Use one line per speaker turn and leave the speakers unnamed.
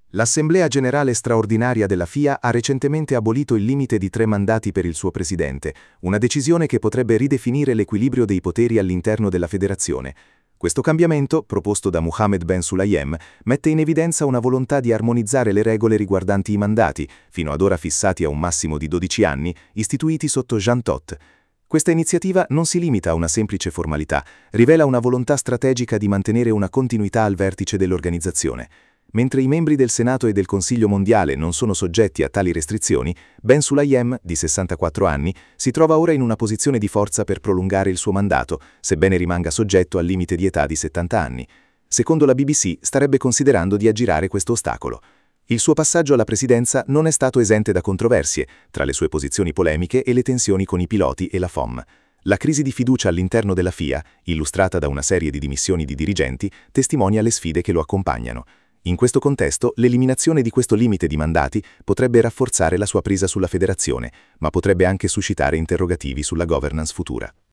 L'Assemblea Generale Straordinaria della FIA ha recentemente abolito il limite di 3 mandati per il suo presidente, una decisione che potrebbe ridefinire l'equilibrio dei poteri all'interno della federazione. Questo cambiamento, proposto da Mohammed Ben Sulayem, mette in evidenza una volontà di armonizzare le regole riguardanti i mandati, fino ad ora fissati a un massimo di 12 anni, istituiti sotto Jean Todt. Questa iniziativa non si limita a una semplice formalità, rivela una volontà strategica di mantenere una continuità al vertice dell'organizzazione. Mentre i membri del Senato e del Consiglio mondiale non sono soggetti a tali restrizioni, Ben Sulayem, di 64 anni, si trova ora in una posizione di forza per prolungare il suo mandato, sebbene rimanga soggetto al limite di età di 70 anni. Secondo la BBC, starebbe considerando di aggirare questo ostacolo. Il suo passaggio alla presidenza non è stato esente da controversie, tra le sue posizioni polemiche e le tensioni con i piloti e la FOM. La crisi di fiducia all'interno della FIA, illustrata da una serie di dimissioni di dirigenti, testimonia le sfide che lo accompagnano. In questo contesto, l'eliminazione di questo limite di mandati potrebbe rafforzare la sua presa sulla federazione, ma potrebbe anche suscitare interrogativi sulla governance futura.